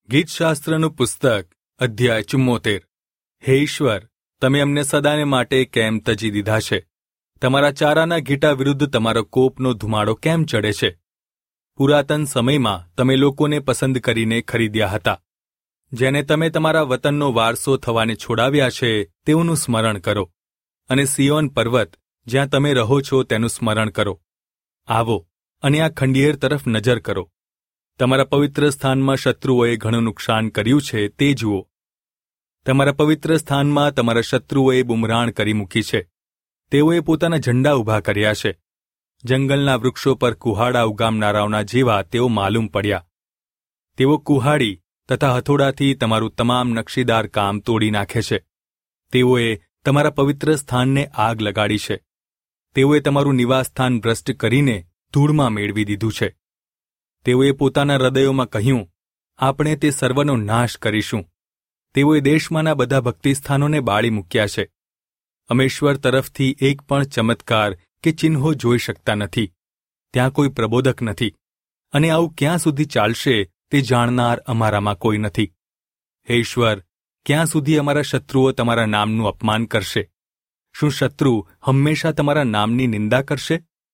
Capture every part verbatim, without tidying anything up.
ગીતશાસ્ત્રનું પુસ્તક અધ્યાય ચુમ્મોતેર. હે ઈશ્વર, તમે અમને સદાને માટે કેમ તજી દીધા છે? તમારા ચારાના ઘીટા વિરુદ્ધ તમારો કોપનો ધુમાડો કેમ ચડે છે? પુરાતન સમયમાં તમે લોકોને પસંદ કરીને ખરીદ્યા હતા. જેને તમે તમારા વતનનો વારસો થવાને છોડાવ્યા છે તેઓનું સ્મરણ કરો, અને સિયોન પર્વત જ્યાં તમે રહો છો તેનું સ્મરણ કરો. આવો અને આ ખંડિયેર તરફ નજર કરો. તમારા પવિત્ર સ્થાનમાં શત્રુઓએ ઘણું નુકસાન કર્યું છે તે જુઓ. તમારા પવિત્ર સ્થાનમાં તમારા શત્રુઓએ બુમરાણ કરી મૂકી છે. તેઓએ પોતાના ઝંડા ઊભા કર્યા છે. જંગલના વૃક્ષો પર કુહાડા ઉગામનારાઓના જેવા તેઓ માલુમ પડ્યા. તેઓ કુહાડી તથા હથોડાથી તમારું તમામ નકશીદાર કામ તોડી નાખે છે. તેઓએ તમારા પવિત્ર સ્થાનને આગ લગાડી છે. તેઓએ તમારું નિવાસસ્થાન ભ્રષ્ટ કરીને ધૂળમાં મેળવી દીધું છે. તેઓએ પોતાના હૃદયોમાં કહ્યું, આપણે તે સર્વનો નાશ કરીશું. તેઓએ દેશમાંના બધા ભક્તિસ્થાનોને બાળી મૂક્યા છે. અમે ઈશ્વર તરફથી એક પણ ચમત્કાર કે ચિહ્નો જોઈ શકતા નથી. ત્યાં કોઈ પ્રબોધક નથી, અને આવું ક્યાં સુધી ચાલશે તે જાણનાર અમારામાં કોઈ નથી. હે ઈશ્વર, ક્યાં સુધી અમારા શત્રુઓ તમારા નામનું અપમાન કરશે? શું શત્રુ હંમેશા તમારા નામની નિંદા કરશે?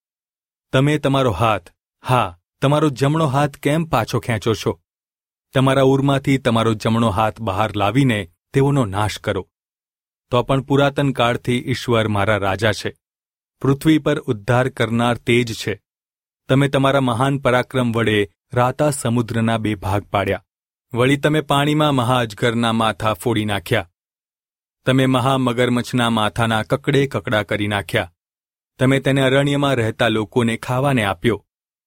તમે તમારો હાથ, હા, તમારો જમણો હાથ કેમ પાછો ખેંચો છો? તમારા ઉરમાંથી તમારો જમણો હાથ બહાર લાવીને તેઓનો નાશ કરો. તો પણ પુરાતન કાળથી ઈશ્વર મારા રાજા છે. પૃથ્વી પર ઉદ્ધાર કરનાર તે જ છે. તમે તમારા મહાન પરાક્રમ વડે રાતા સમુદ્રના બે ભાગ પાડ્યા. વળી તમે પાણીમાં મહાઅજગરના માથા ફોડી નાખ્યા. તમે મહામગરમચ્છના માથાના કકડે કકડા કરી નાખ્યા. તમે તેને અરણ્યમાં રહેતા લોકોને ખાવાને આપ્યો.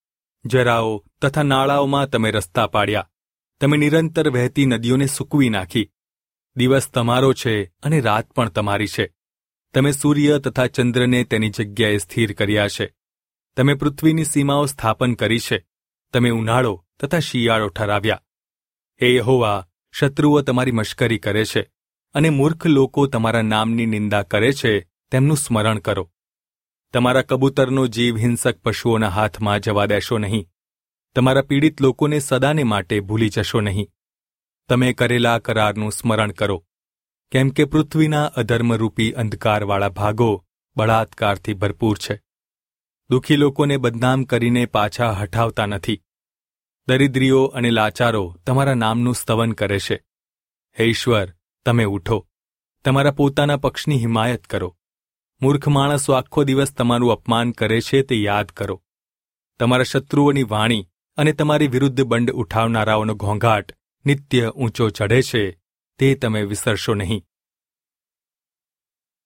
જરાઓ તથા નાળાઓમાં તમે રસ્તા પાડ્યા. તમે નિરંતર વહેતી નદીઓને સૂકવી નાખી. દિવસ તમારો છે અને રાત પણ તમારી છે. તમે સૂર્ય તથા ચંદ્રને તેની જગ્યાએ સ્થિર કર્યા છે. તમે પૃથ્વીની સીમાઓ સ્થાપન કરી છે. તમે ઉનાળો તથા શિયાળો ઠરાવ્યા. હે યહોવા, શત્રુઓ તમારી મશ્કરી કરે છે, અને મૂર્ખ લોકો તમારા નામની નિંદા કરે છે તેમનું સ્મરણ કરો. તમારા કબૂતરનો જીવ હિંસક પશુઓના હાથમાં જવા દેશો નહીં. તમારા પીડિત લોકોને સદાને માટે ભૂલી જશો નહીં. તમે કરેલા કરારનું સ્મરણ કરો, કેમ કે પૃથ્વીના અધર્મરૂપી અંધકારવાળા ભાગો બળાત્કારથી ભરપૂર છે. દુઃખી લોકોને બદનામ કરીને પાછા હઠાવતા નથી. દરિદ્રીઓ અને લાચારો તમારા નામનું સ્તવન કરે છે. હે ઈશ્વર, તમે ઉઠો, તમારા પોતાના પક્ષની હિમાયત કરો. મૂર્ખ માણસો આખો દિવસ તમારું અપમાન કરે છે તે યાદ કરો. તમારા શત્રુઓની વાણી અને તમારી વિરુદ્ધ બંડ ઉઠાવનારાઓનો ઘોંઘાટ નિત્ય ઊંચો ચઢે છે તે તમે વિસરશો નહીં.